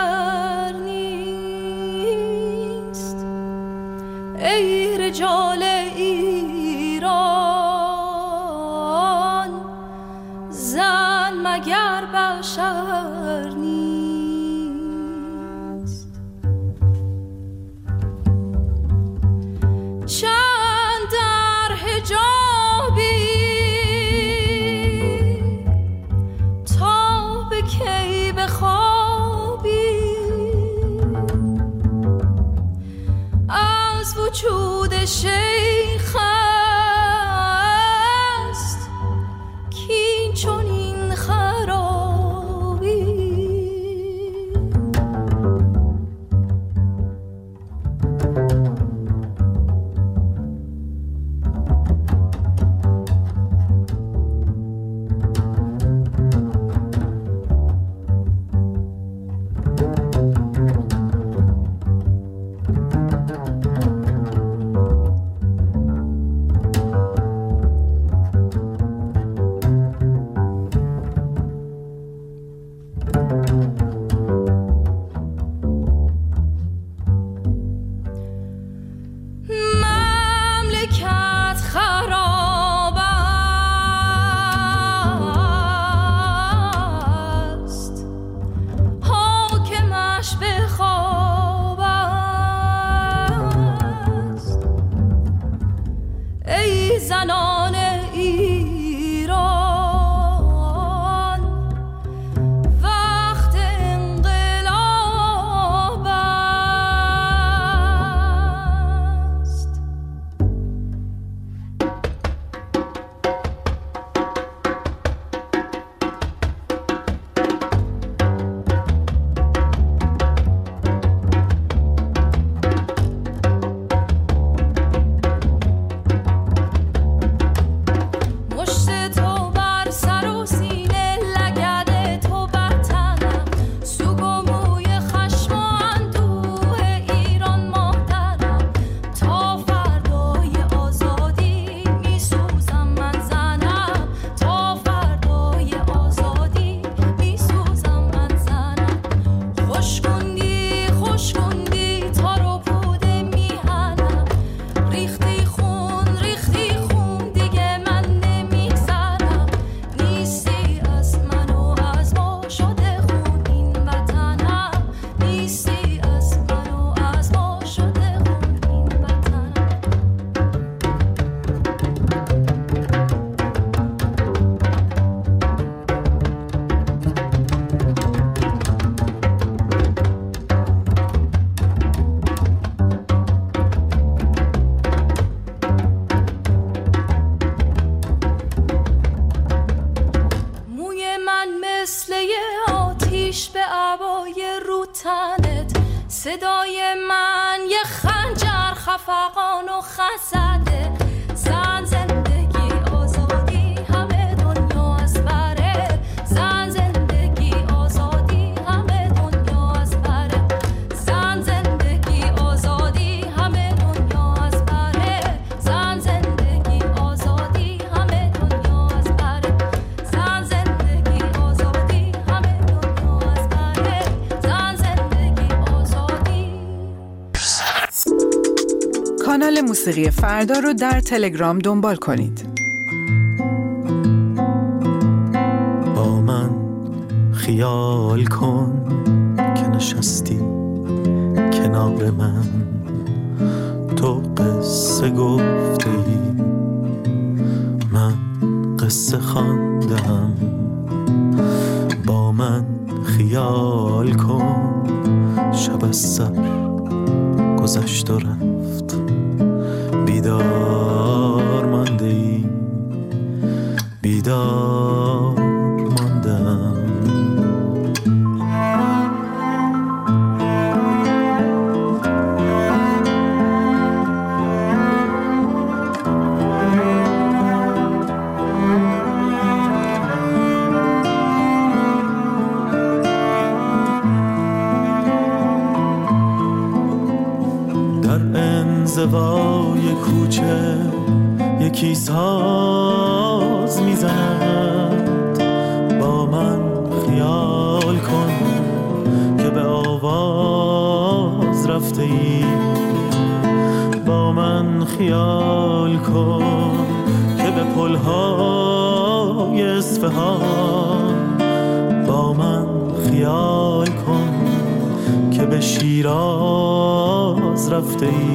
بشر نیست. ای رجال ایران، زن مگر بشر نیست؟ چند در حجابی تا به کی بخوابی، از وجود شیخ است کین چنین خرابی. زنان ایران وقت انقلاب است. صدای من یه خنجر خفقان و خزده. زن زندگی آزادی همه دنیا از بره. زن زندگی آزادی همه دنیا از بره. زن زندگی آزادی همه دنیا از بره. زن زندگی آزادی همه دنیا از بره. زن زندگی آزادی همه دنیا از بره. زن زندگی آزادی. کانال موسیقی فردا رو در تلگرام دنبال کنید. با من خیال کن که نشستی کنار من، تو قصه گفته ای من قصه خواندم. با من خیال کن شب از سر گذشت و رفت، بیدار مانده ای بیدار ماندم. در انزوای کوچه یکی ساز میزند. با من خیال کن که به آواز رفته ای. با من خیال کن که به پلهای اصفهان، با من خیال کن که به شیراز رفته ای.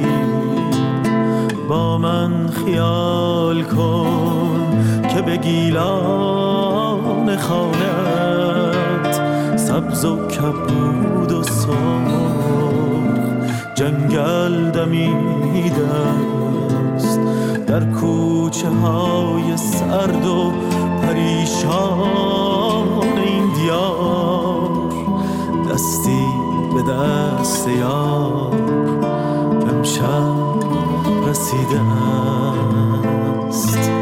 با من خیال کن که به گیلان خانت سبز و کبود و سرخ جنگل دمیده است. در کوچه های سرد و پریشان این دیار، دستی به دست یار امشب رسیده است.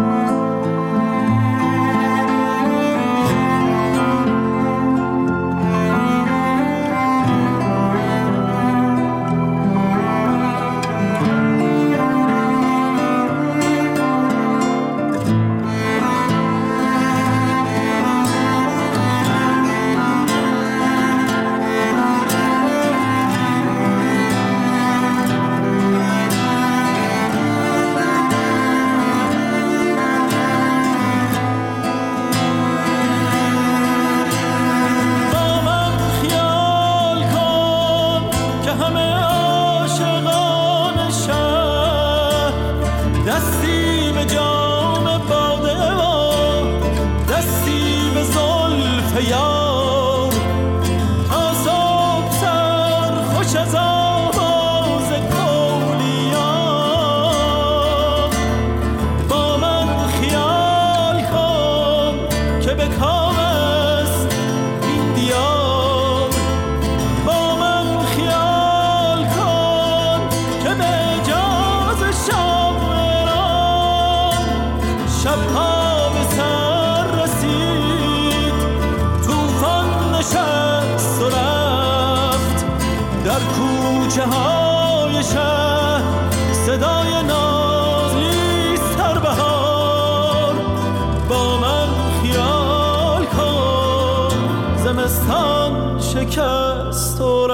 شکست و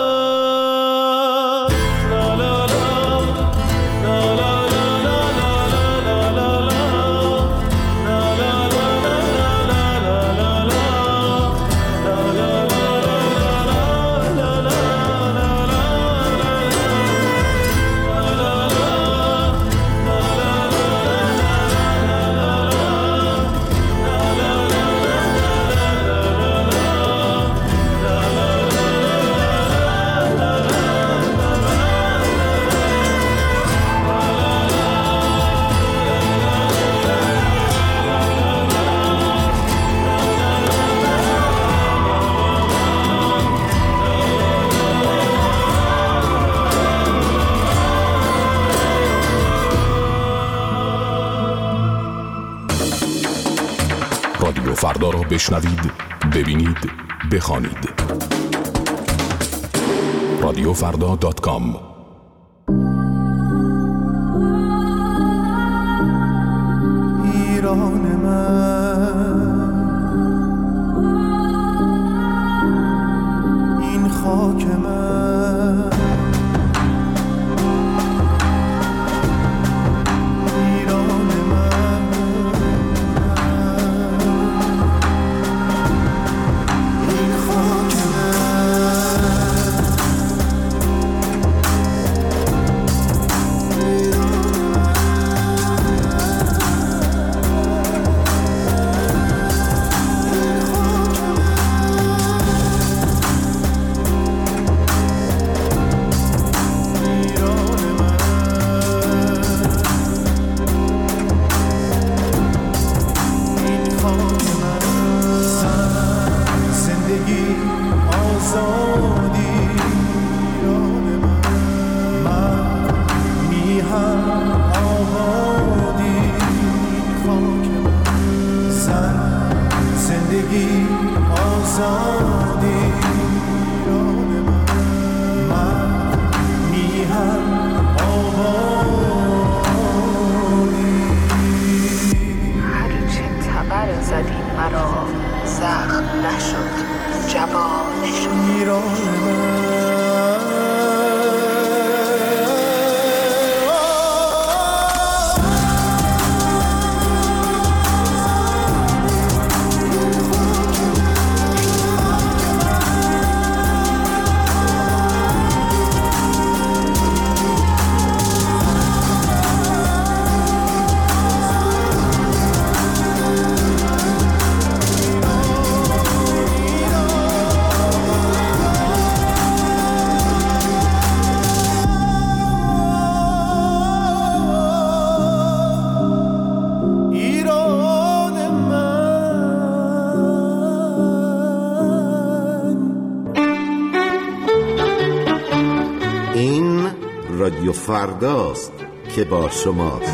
رفت. لا لا لا لا لا لا لا لا لا رادیو فردا را بشنوید، ببینید، بخوانید. radiofrda.com. ایران من، این خاک من، ایران من، این خاک رادیو فرداست که با شماست.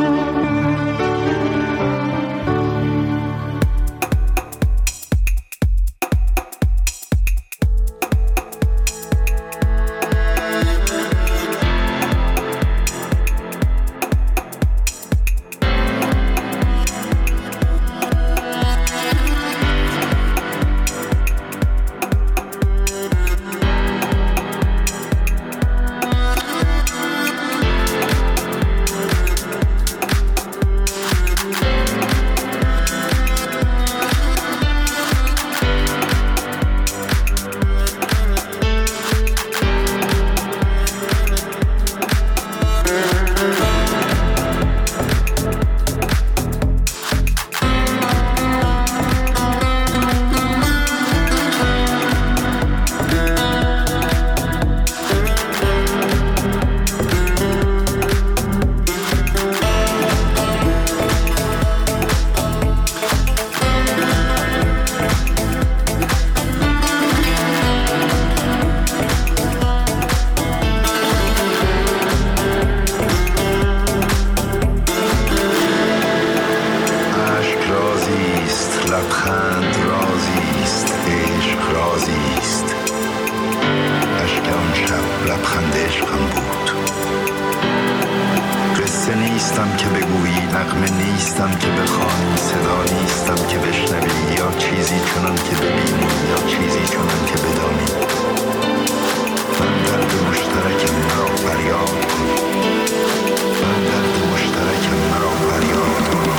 نیستم که بگویی، نغمه نیستم که بخوانی، صدا نیستم که بشنوی، یا چیزی چنان که ببینی یا چیزی چنان که بدانی. من درد مشترکم مرا فریاد کن، من درد مشترکم مرا فریاد کن.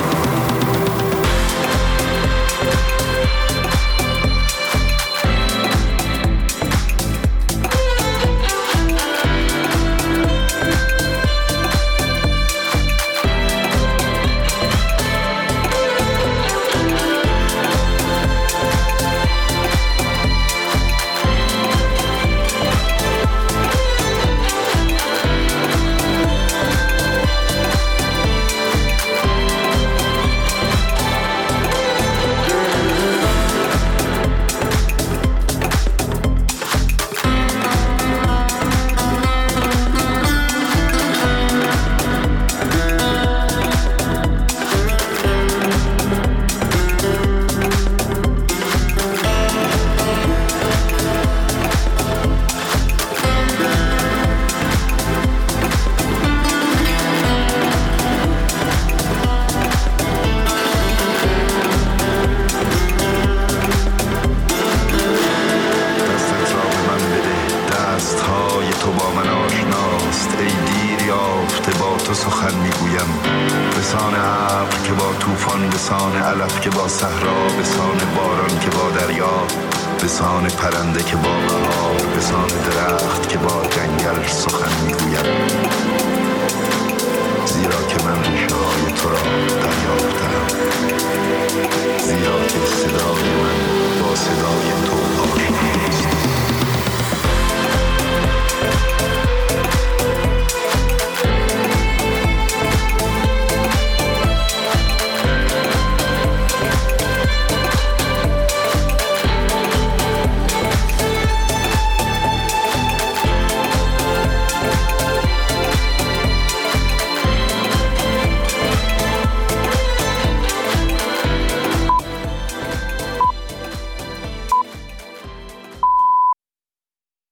سخن میگویم، لسان ابر که با طوفان، لسان علف که با صحرا، لسان باران که با دریا، لسان پرنده که با بهار، لسان درخت که با جنگل سخن میگویم. زیرا که من ریشه های تو را دریافتم، زیرا که صدای من با صدای تو